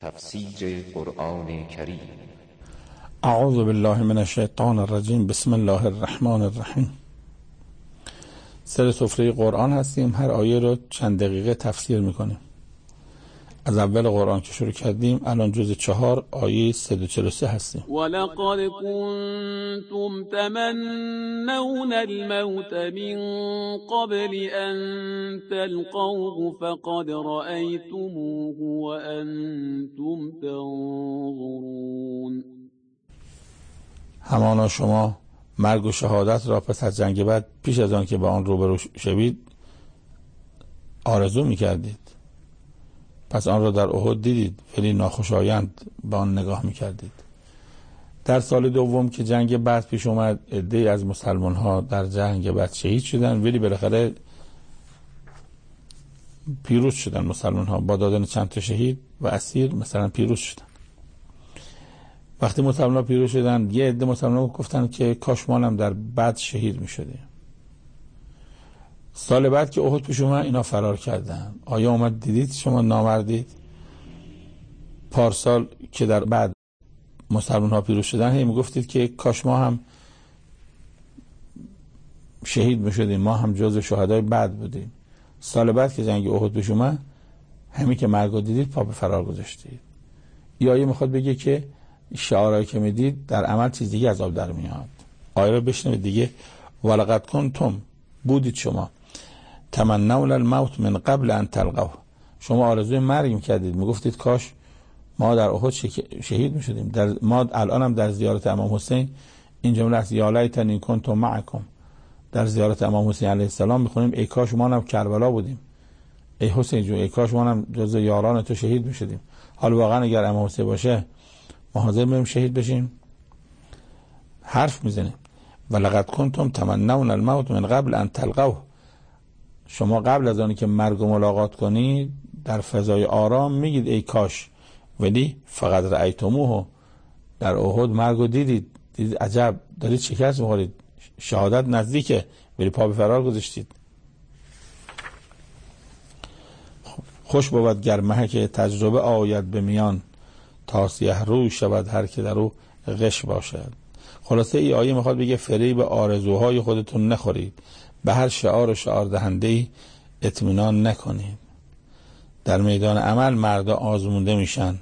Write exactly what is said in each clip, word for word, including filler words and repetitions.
تفسیر قرآن کریم. اعوذ بالله من الشیطان الرجیم. بسم الله الرحمن الرحیم. سر سفره قرآن هستیم. هر آیه رو چند دقیقه تفسیر میکنیم. از اول قرآن که شروع کردیم الان جزء چهار آیه صد و چهل و سه هستیم. ولقد كنتم تمنون الموت من قبل ان تلقوه فقد رأيتموه وانتم تنظرون. همانا شما مرگ و شهادت را پس از جنگ بعد پیش از آن که با آن روبرو شوید آرزو میکردید، پس آن را در احد دیدید ولی ناخوشایند به آن نگاه میکردید. در سال دوم که جنگ بعد پیش اومد عده‌ای از مسلمان ها در جنگ بعد شهید شدن، ولی بالاخره پیروز شدن. مسلمان ها با دادن چند تا شهید و اسیر مثلا پیروز شدن. وقتی مسلمان ها پیروز شدن یه عده مسلمان ها گفتن که کاش ما هم در بعد شهید میشدیم. سال بعد که احد پیش اومد اینا فرار کردن. آیا اومد دیدید شما نامردید؟ پارسال که در بعد مسلمان ها پیروز شدن هی میگفتید که کاش ما هم شهید میشدیم، ما هم جزو شهدای بعد بودیم. سال بعد که جنگ احد پیش اومد همین که مرگ دیدید پا به فرار گذاشتید. یا آیه میخواد بگه که شعارهایی که میدید در عمل چیز دیگه از آب در میاد. آیه رو بشنوید دیگه. ولقد کنتم بودید شما تمنون الموت من قبل ان تلقوه، شما آرزوی مرگ میکردید، میگفتید کاش ما در احد شهید میشدیم. در ما الان هم در زیارت امام حسین این جمله است: یا لیتنی کنت معکم. در زیارت امام حسین علیه السلام میخونیم ای کاش ما هم کربلا بودیم، ای حسین جون ای کاش ما هم جزو یاران تو شهید میشدیم. حالا واقعا اگر امام حسین باشه ما حاضر میشیم شهید بشیم؟ حرف میزنیم. ولقد کنتم تمنون الموت من قبل ان تلقوه، شما قبل از آنی که مرگ و ملاقات کنید در فضای آرام میگید ای کاش، ولی فقط رأیتموه، در احد مرگ رو دیدید، دیدید عجب دارید شکست میخورید، شهادت نزدیکه ولی پا به فرار گذاشتید. خوش بود گر محک تجربه آید به میان، تا سیه روی شود هر که در او غش باشد. خلاصه ای آیه میخواد بگه فریب آرزوهای خودتون نخورید، به هر شعار و شعار دهنده‌ای اطمینان نکنید. در میدان عمل مردا آزمونده میشن.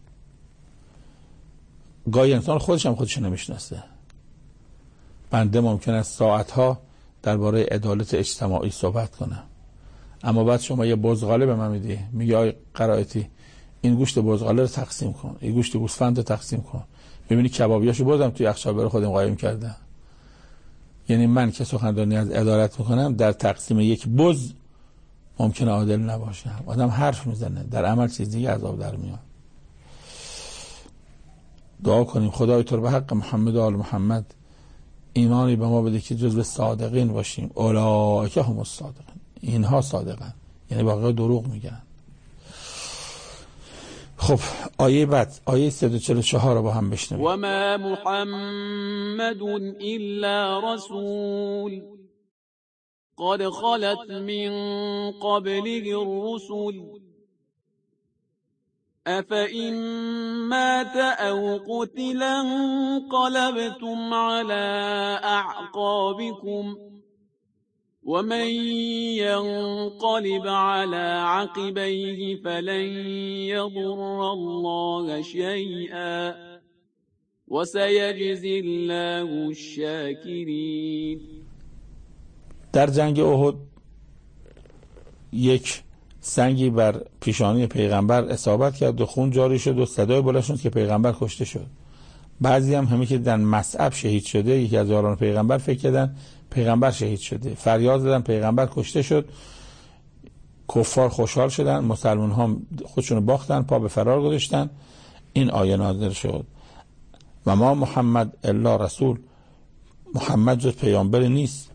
گاهی انسان خودش هم خودش نمیشناسه. بنده ممکن است ساعتها درباره عدالت اجتماعی صحبت کنم، اما بعد شما یه بزغاله به من میدی، میگی آی قرائتی این گوشت بزغاله رو تقسیم کن، این گوشت گوسفند رو تقسیم کن. میبینی کبابیاشو بردم توی یخچال برای خودم قایم کردم. یعنی من که سخنرانی از عدالت میکنم در تقسیم یک بز ممکنه عادل نباشم. آدم حرف میزنه، در عمل چیز دیگه از آب در میاد. دعا کنیم خدای تو رو به حق محمد و آل محمد ایمانی به ما بده که جزو صادقین باشیم. اولئک هم الصادقین، اینها صادقن، یعنی واقعا دروغ میگن. خب آیه بعد آیه صد و چهل و چهار رو با هم بشنویم. و ما محمد الا رسول قد خلت من قبله الرسل افئن مات او قتل انقلبتم على اعقابكم ومن ينقلب على عقبيه فلن يضر الله شيئا وسيجزي الله الشاكرين. در جنگ احد یک سنگی بر پیشانی پیغمبر اصابت کرد و خون جاری شد و صدای بلند شد که پیغمبر کشته شد. بعضی هم همین که در مصعب شهید شده، یکی از یاران پیغمبر فکر کردن پیغمبر شهید شده، فریاد زدن پیغمبر کشته شد. کفار خوشحال شدن، مسلمان ها خودشون باختن، پا به فرار گذاشتن. این آیه نازل شد و ما محمد الا رسول، محمد جز پیامبر نیست.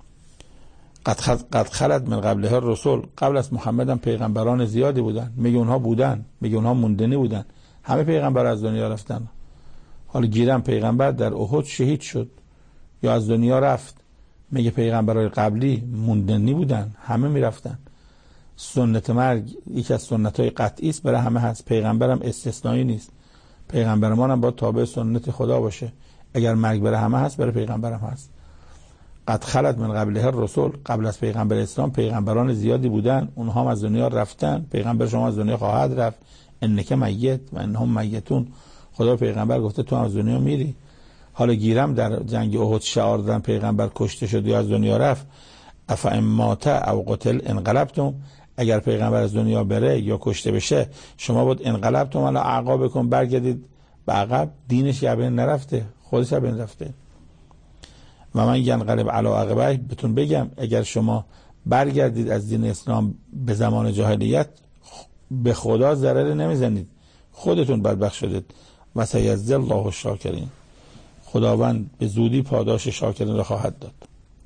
قد خلت من قبله الرسل، قبل از محمد هم پیغمبران زیادی بودن. میگه اونها بودن، میگه اونها موندنی بودن، همه پیغمبر از دنیا رفتن. حالا گیرم پیغمبر در احد شهید شد یا از دنیا رفت، میگه پیغمبرای قبلی موندنی بودن، همه میرفتن. سنت مرگ یکی از سنت‌های قطعی است، برای همه هست. پیغمبرم استثنایی نیست. پیغمبرمان هم باید تابع سنت خدا باشه. اگر مرگ برای همه هست، برای پیغمبرم هست. قد خلت من قبله الرسل، قبل از پیغمبر اسلام پیغمبران زیادی بودن، اونها هم از دنیا رفتن. پیغمبر شما از دنیا خواهد رفت. انک میت و انهم میتون. خدا پیغمبر گفته تو هم از دنیا میری. حالا گیرم در جنگ احد شعار دادن پیغمبر کشته شد یا از دنیا رفت. افا مات او قتل انقلبتم. اگر پیغمبر از دنیا بره یا کشته بشه، شما بود انقلبتم علی اعقابکم، برگردید به عقب. دینش یابین نرفته، خودش یابین رفته. و من ینقلب علی عقبیه، بهتون بگم اگر شما برگردید از دین اسلام به زمان جاهلیت، به خدا ضرری نمیزنید، خودتون بدبخت شدید. و سیجزی الله الشاکرین، خداوند به زودی پاداش شاکرین را خواهد داد.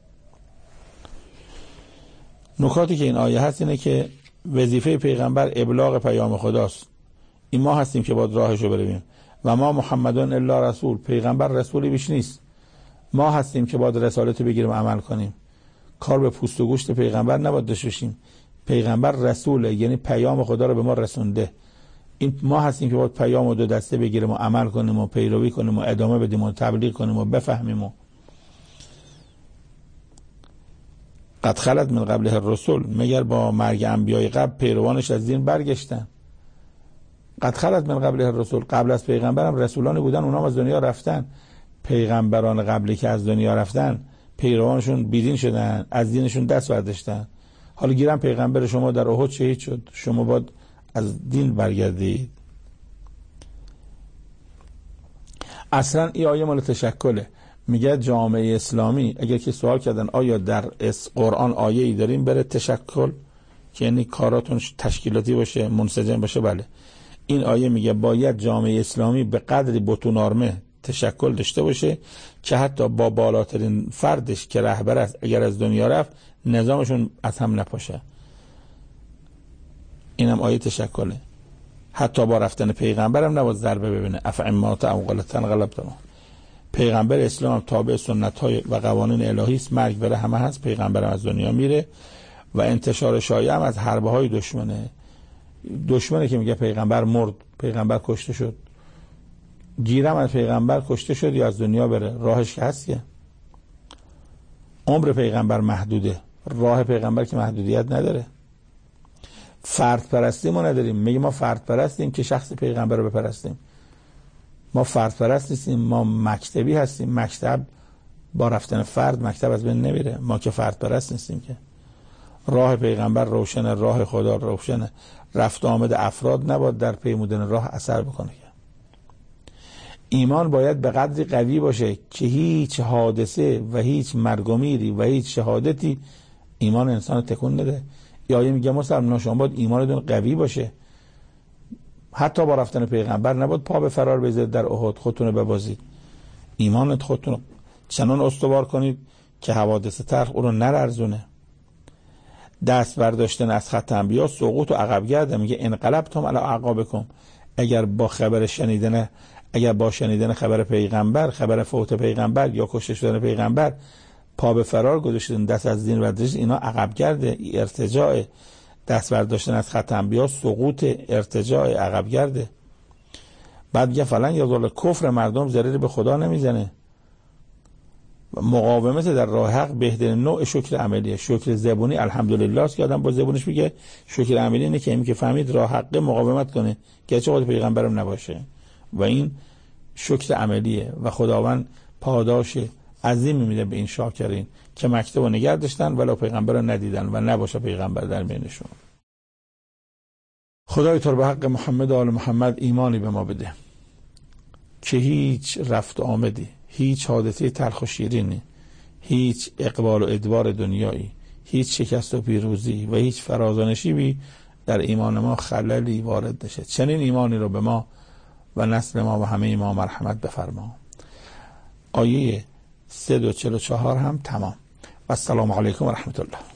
نکاتی که این آیه هست اینه که وظیفه پیغمبر ابلاغ پیام خداست. این ما هستیم که باید راهشو برویم. و ما محمدون الا رسول، پیغمبر رسولی بیش نیست. ما هستیم که باید رسالت بگیریم و عمل کنیم. کار به پوست و گوشت پیغمبر نباید داشته باشیم. پیغمبر رسوله، یعنی پیام خدا رو به ما رسونده. این ما هستیم که باید پیام و دو دسته بگیریم و عمل کنیم و پیروی کنیم و ادامه بدیم و تبلیغ کنیم و بفهمیم. و قد خلت من قبله الرسل، مگر با مرگ انبیای قبل پیروانش از دین برگشتن. قد خلت من قبله الرسل، قبل از پیغمبرم رسولانی بودن، اونها از دنیا رفتن. پیغمبران قبلی که از دنیا رفتن پیروانشون بیدین شدن، از دینشون دست برداشتن. حالا گیرم پیغمبر شما در احد شهید شد، شما باید از دین برگردید. اصلا این آیه مال تشکله. میگه جامعه اسلامی، اگر که سوال کردن آیا در قرآن آیه ای داریم بره تشکل، که یعنی کاراتون تشکیلاتی باشه، منسجم باشه، بله. این آیه میگه باید جامعه اسلامی به قدری بطون آرمه تشکل داشته باشه که حتی با بالاترین فردش که رهبر است اگر از دنیا رفت، نظامشون از هم نپاشه. اینم آیه تشکله. حتی با رفتن پیغمبرم نباید ضربه ببینه. افعمات او غلطن غلبتن. پیغمبر اسلام تابع سنت های و قوانین الهی است. مرگ بره همه هست. پیغمبرم از دنیا میره و انتشار شایعه هم از حربه های دشمنه. دشمنه که میگه پیغمبر مرد، پیغمبر کشته شد. گیرم از پیغمبر کشته شد یا از دنیا بره، راهش که هستیه. عمر پیغمبر محدوده، راه پیغمبر که محدودیت نداره. فرد پرستی ما نداریم. میگه ما فرد پرستیم که شخص پیغمبر رو بپرستیم. ما فرد پرست نیستیم، ما مکتبی هستیم. مکتب با رفتن فرد مکتب از بین نمیره. ما که فرد پرست نیستیم که. راه پیغمبر روشنه، راه خدا روشنه. رفت آمد افراد نباید در پیمودن راه اثر بکنه. ایمان باید به قدری قوی باشه که هیچ حادثه و هیچ مرگ و میری و هیچ شهادتی ایمان انسان تکون نده. یا آیه میگه مسلمان شما باید ایمانتون قوی باشه، حتی با رفتن پیغمبر نباید پا به فرار بذارید در احد، خودتون رو ببازید. ایمانت خودتون چنان استوار کنید که حوادث تلخ او رو نلرزونه. دست برداشتن از خط انبیا سقوط و عقب گرده. میگه انقلبتم علی اعقابکم، اگر با خبر شنیدن اگر با شنیدن خبر پیغمبر، خبر فوت پیغمبر یا کشته شدن پیغمبر پا به فرار گذاشتن، دست از دین برداشتن، اینا عقب گرده، ارتجاع. دست برداشتن از خط انبیا سقوط، ارتجاع، عقب گرده. بعد میگه فلان یا ظل کفر مردم ضرری به خدا نمیزنه. مقاومت در راه حق بهترین نوع شکر عملیه. شکر زبونی الحمدلله است که آدم با زبونش میگه. شکر عملی اینه که اینی که فهمید راه حق مقاومت کنه که چه خود پیغمبرم نباشه، و این شکر عملیه و خداوند پاداش عظیمی میده به این شاکرین که مکتب و نگه داشتن ولی پیغمبر رو ندیدن و نباشه پیغمبر در بینشون. خدای تو به حق محمد و آل محمد ایمانی به ما بده که هیچ رفت آمدی، هیچ حادثه تلخ و شیرینی، هیچ اقبال و ادبار دنیایی، هیچ شکست و پیروزی و هیچ فراز و نشیبی در ایمان ما خللی وارد نشه. چنین ایمانی رو به ما و نسل ما و همه ما مرحمت بفرما. آیه صد و چهل و چهار هم تمام. و السلام علیکم و رحمت الله.